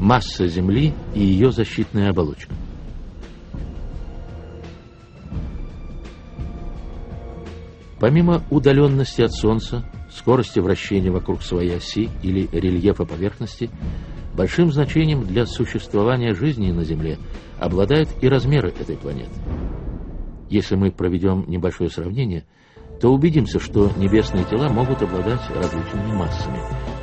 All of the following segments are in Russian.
Масса Земли и ее защитная оболочка. Помимо удаленности от Солнца, скорости вращения вокруг своей оси или рельефа поверхности, большим значением для существования жизни на Земле обладают и размеры этой планеты. Если мы проведем небольшое сравнение, то убедимся, что небесные тела могут обладать различными массами.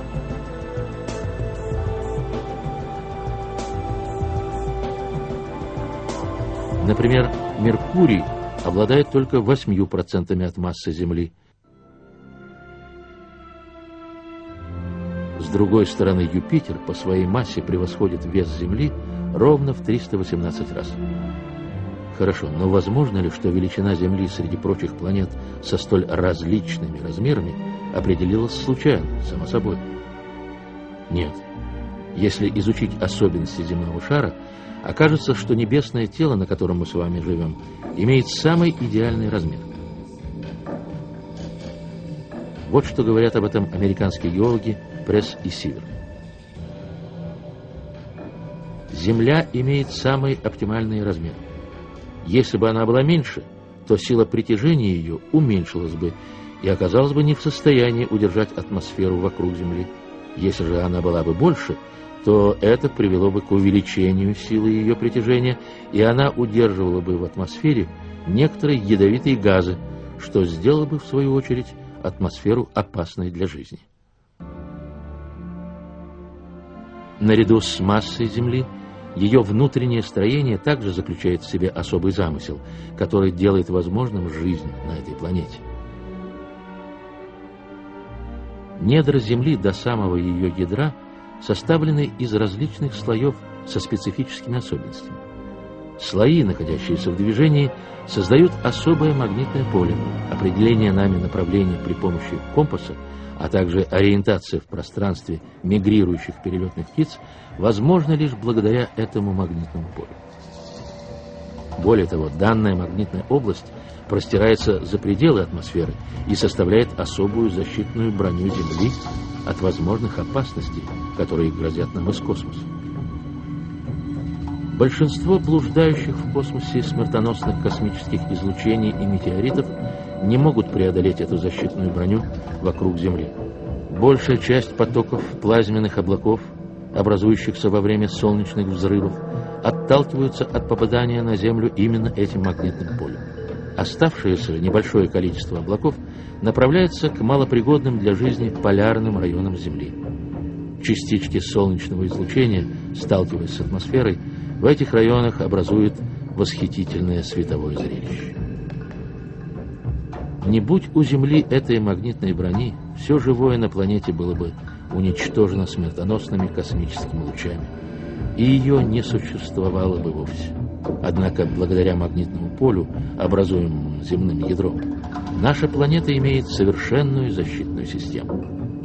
Например, Меркурий обладает только 8% от массы Земли. С другой стороны, Юпитер по своей массе превосходит вес Земли ровно в 318 раз. Хорошо, но возможно ли, что величина Земли среди прочих планет со столь различными размерами определилась случайно, само собой? Нет. Если изучить особенности земного шара, окажется, что небесное тело, на котором мы с вами живем, имеет самый идеальный размер. Вот что говорят об этом американские геологи Пресс и Сивер. Земля имеет самый оптимальный размер. Если бы она была меньше, то сила притяжения ее уменьшилась бы и оказалась бы не в состоянии удержать атмосферу вокруг Земли. Если же она была бы больше, то это привело бы к увеличению силы ее притяжения, и она удерживала бы в атмосфере некоторые ядовитые газы, что сделало бы, в свою очередь, атмосферу опасной для жизни. Наряду с массой Земли, ее внутреннее строение также заключает в себе особый замысел, который делает возможным жизнь на этой планете. Недра Земли до самого ее ядра составлены из различных слоев со специфическими особенностями. Слои, находящиеся в движении, создают особое магнитное поле. Определение нами направления при помощи компаса, а также ориентация в пространстве мигрирующих перелетных птиц, возможно лишь благодаря этому магнитному полю. Более того, данная магнитная область простирается за пределы атмосферы и составляет особую защитную броню Земли от возможных опасностей, которые грозят нам из космоса. Большинство блуждающих в космосе смертоносных космических излучений и метеоритов не могут преодолеть эту защитную броню вокруг Земли. Большая часть потоков плазменных облаков, образующихся во время солнечных взрывов, отталкиваются от попадания на Землю именно этим магнитным полем. Оставшееся небольшое количество облаков направляется к малопригодным для жизни полярным районам Земли. Частички солнечного излучения, сталкиваясь с атмосферой, в этих районах образуют восхитительное световое зрелище. Не будь у Земли этой магнитной брони, все живое на планете было бы уничтожено смертоносными космическими лучами, и ее не существовало бы вовсе. Однако, благодаря магнитному полю, образуемому земным ядром, наша планета имеет совершенную защитную систему.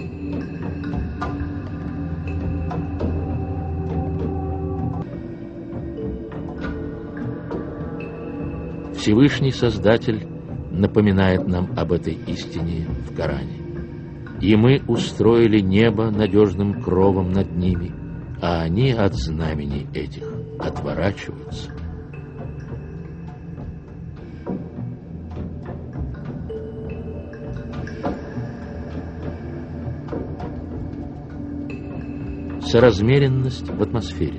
Всевышний Создатель напоминает нам об этой истине в Коране. «И мы устроили небо надежным кровом над ними, а они от знамений этих отворачиваются». Соразмеренность в атмосфере.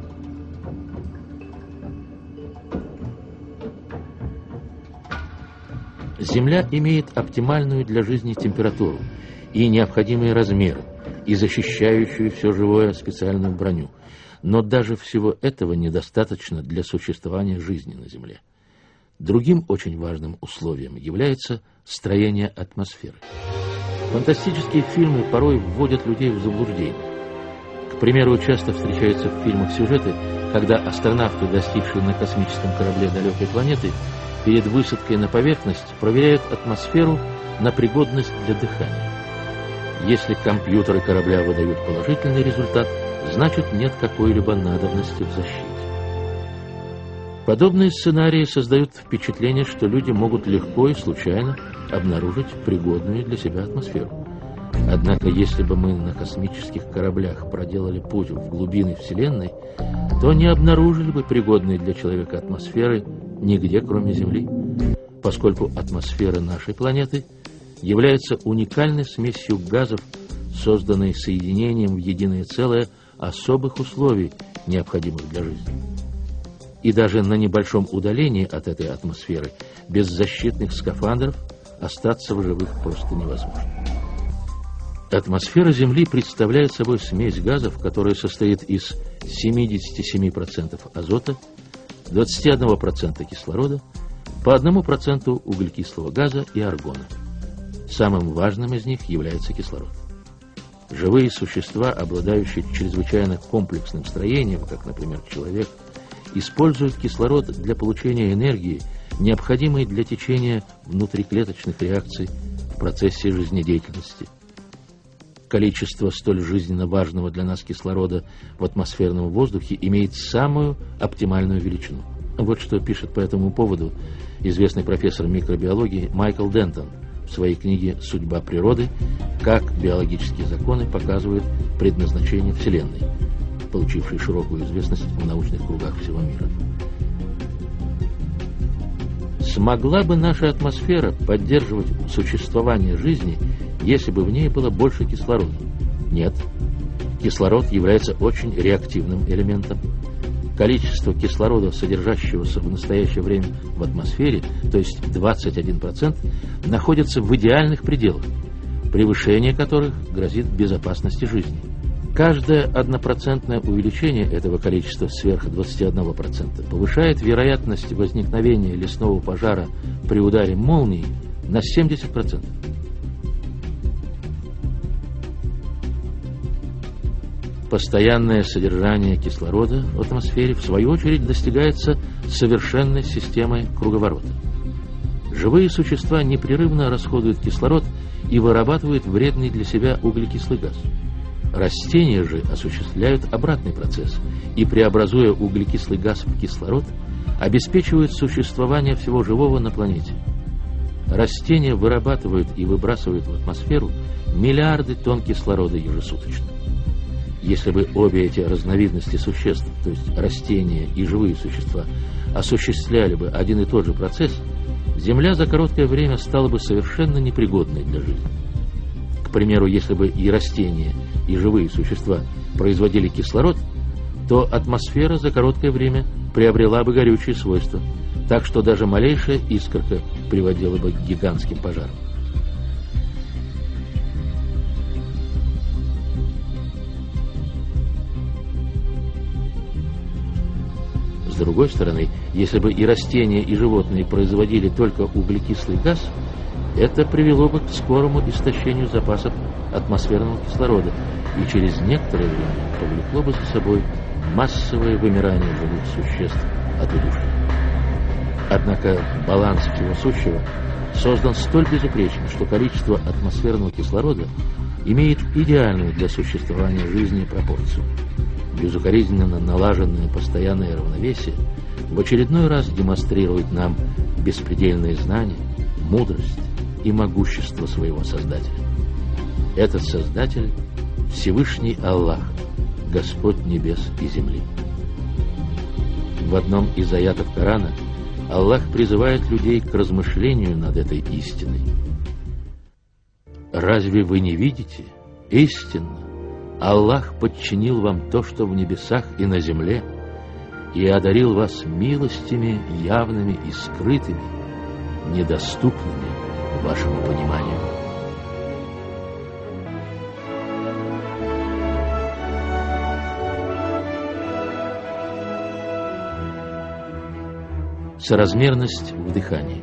Земля имеет оптимальную для жизни температуру и необходимые размеры, и защищающую все живое специальную броню. Но даже всего этого недостаточно для существования жизни на Земле. Другим очень важным условием является строение атмосферы. Фантастические фильмы порой вводят людей в заблуждение. К примеру, часто встречаются в фильмах сюжеты, когда астронавты, достигшие на космическом корабле далекой планеты, перед высадкой на поверхность проверяют атмосферу на пригодность для дыхания. Если компьютеры корабля выдают положительный результат, значит нет какой-либо надобности в защите. Подобные сценарии создают впечатление, что люди могут легко и случайно обнаружить пригодную для себя атмосферу. Однако, если бы мы на космических кораблях проделали путь в глубины Вселенной, то не обнаружили бы пригодной для человека атмосферы нигде, кроме Земли, поскольку атмосфера нашей планеты является уникальной смесью газов, созданной соединением в единое целое особых условий, необходимых для жизни. И даже на небольшом удалении от этой атмосферы, без защитных скафандров, остаться в живых просто невозможно. Атмосфера Земли представляет собой смесь газов, которая состоит из 77% азота, 21% кислорода, по 1% углекислого газа и аргона. Самым важным из них является кислород. Живые существа, обладающие чрезвычайно комплексным строением, как, например, человек, используют кислород для получения энергии, необходимой для течения внутриклеточных реакций в процессе жизнедеятельности. Количество столь жизненно важного для нас кислорода в атмосферном воздухе имеет самую оптимальную величину. Вот что пишет по этому поводу известный профессор микробиологии Майкл Дентон в своей книге «Судьба природы. Как биологические законы показывают предназначение Вселенной», получившей широкую известность в научных кругах всего мира. Смогла бы наша атмосфера поддерживать существование жизни, если бы в ней было больше кислорода? Нет. Кислород является очень реактивным элементом. Количество кислорода, содержащегося в настоящее время в атмосфере, то есть 21%, находится в идеальных пределах, превышение которых грозит безопасности жизни. Каждое 1% увеличение этого количества сверх 21% повышает вероятность возникновения лесного пожара при ударе молнии на 70%. Постоянное содержание кислорода в атмосфере, в свою очередь, достигается совершенной системой круговорота. Живые существа непрерывно расходуют кислород и вырабатывают вредный для себя углекислый газ. Растения же осуществляют обратный процесс и, преобразуя углекислый газ в кислород, обеспечивают существование всего живого на планете. Растения вырабатывают и выбрасывают в атмосферу миллиарды тонн кислорода ежесуточно. Если бы обе эти разновидности существ, то есть растения и живые существа, осуществляли бы один и тот же процесс, Земля за короткое время стала бы совершенно непригодной для жизни. К примеру, если бы и растения, и живые существа производили кислород, то атмосфера за короткое время приобрела бы горючие свойства, так что даже малейшая искорка приводила бы к гигантским пожарам. С другой стороны, если бы и растения, и животные производили только углекислый газ, это привело бы к скорому истощению запасов атмосферного кислорода и через некоторое время повлекло бы за собой массовое вымирание живых существ от удушья. Однако баланс всего сущего создан столь безупречно, что количество атмосферного кислорода имеет идеальную для существования жизни пропорцию. Безукоризненно налаженное постоянное равновесие в очередной раз демонстрирует нам беспредельные знания, мудрость и могущество своего Создателя. Этот Создатель — Всевышний Аллах, Господь небес и земли. В одном из аятов Корана Аллах призывает людей к размышлению над этой истиной. «Разве вы не видите? Истинно, Аллах подчинил вам то, что в небесах и на земле, и одарил вас милостями явными и скрытыми, недоступными вашему пониманию». Соразмерность в дыхании.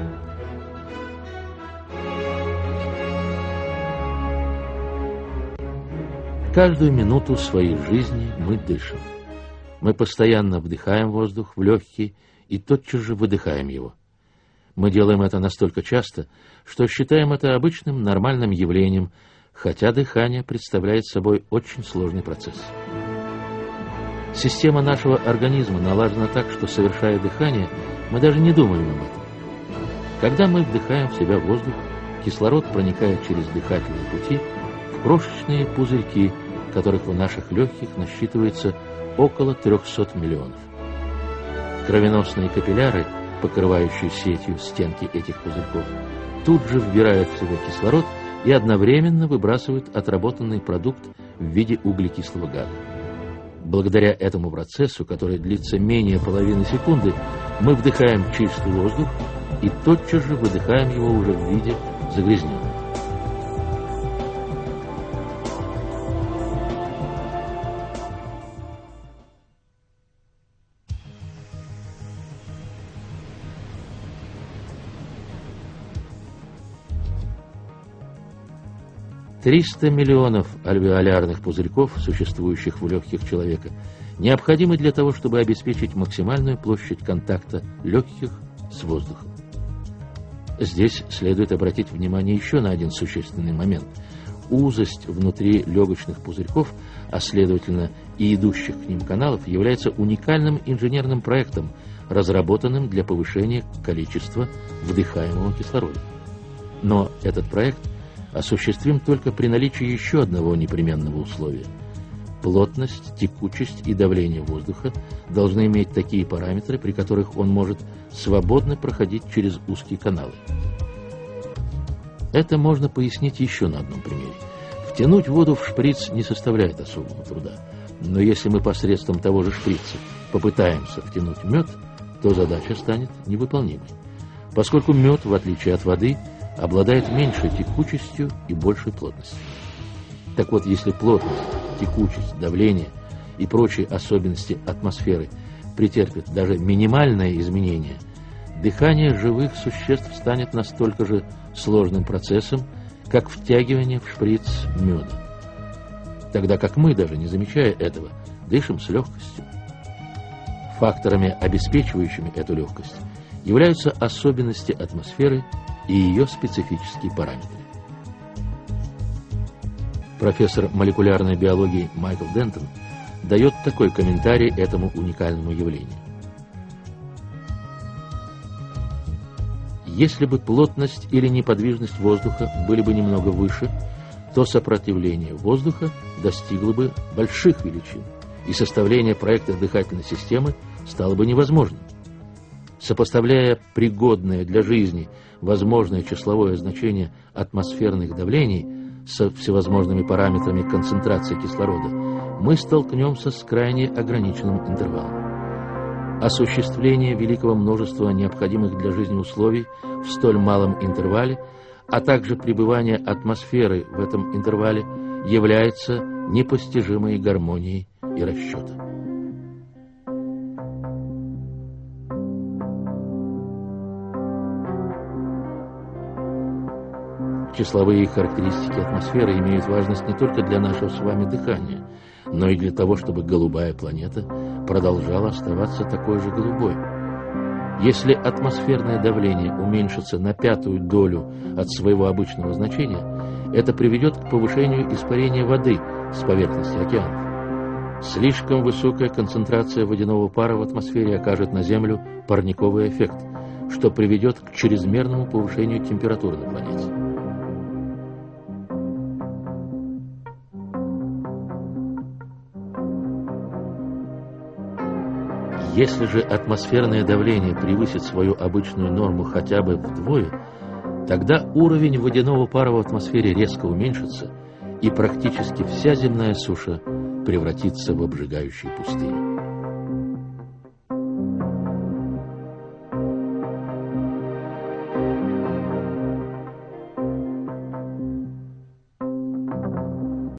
Каждую минуту своей жизни мы дышим. Мы постоянно вдыхаем воздух в легкие и тотчас же выдыхаем его. Мы делаем это настолько часто, что считаем это обычным нормальным явлением, хотя дыхание представляет собой очень сложный процесс. Система нашего организма налажена так, что, совершая дыхание, мы даже не думаем об этом. Когда мы вдыхаем в себя воздух, кислород проникает через дыхательные пути в крошечные пузырьки, которых в наших легких насчитывается около 300 миллионов. Кровеносные капилляры, покрывающие сетью стенки этих пузырьков, тут же вбирают в себя кислород и одновременно выбрасывают отработанный продукт в виде углекислого газа. Благодаря этому процессу, который длится менее половины секунды, мы вдыхаем чистый воздух и тотчас же выдыхаем его уже в виде загрязненного. «300 миллионов альвеолярных пузырьков, существующих в легких человека, необходимы для того, чтобы обеспечить максимальную площадь контакта легких с воздухом». Здесь следует обратить внимание еще на один существенный момент. Узость внутри легочных пузырьков, а следовательно и идущих к ним каналов, является уникальным инженерным проектом, разработанным для повышения количества вдыхаемого кислорода. Но этот проект осуществим только при наличии еще одного непременного условия. Плотность, текучесть и давление воздуха должны иметь такие параметры, при которых он может свободно проходить через узкие каналы. Это можно пояснить еще на одном примере. Втянуть воду в шприц не составляет особого труда. Но если мы посредством того же шприца попытаемся втянуть мед, то задача станет невыполнимой. Поскольку мед, в отличие от воды, обладает меньшей текучестью и большей плотностью. Так вот, если плотность, текучесть, давление и прочие особенности атмосферы претерпят даже минимальное изменение, дыхание живых существ станет настолько же сложным процессом, как втягивание в шприц меда. Тогда как мы, даже не замечая этого, дышим с легкостью. Факторами, обеспечивающими эту легкость, являются особенности атмосферы и ее специфические параметры. Профессор молекулярной биологии Майкл Дентон дает такой комментарий этому уникальному явлению. Если бы плотность или неподвижность воздуха были бы немного выше, то сопротивление воздуха достигло бы больших величин, и составление проекта дыхательной системы стало бы невозможным. Сопоставляя пригодное для жизни возможное числовое значение атмосферных давлений со всевозможными параметрами концентрации кислорода, мы столкнемся с крайне ограниченным интервалом. Осуществление великого множества необходимых для жизни условий в столь малом интервале, а также пребывание атмосферы в этом интервале является непостижимой гармонией и расчетом. Числовые характеристики атмосферы имеют важность не только для нашего с вами дыхания, но и для того, чтобы голубая планета продолжала оставаться такой же голубой. Если атмосферное давление уменьшится на 1/5 долю от своего обычного значения, это приведет к повышению испарения воды с поверхности океанов. Слишком высокая концентрация водяного пара в атмосфере окажет на Землю парниковый эффект, что приведет к чрезмерному повышению температуры на планете. Если же атмосферное давление превысит свою обычную норму хотя бы вдвое, тогда уровень водяного пара в атмосфере резко уменьшится, и практически вся земная суша превратится в обжигающую пустыню.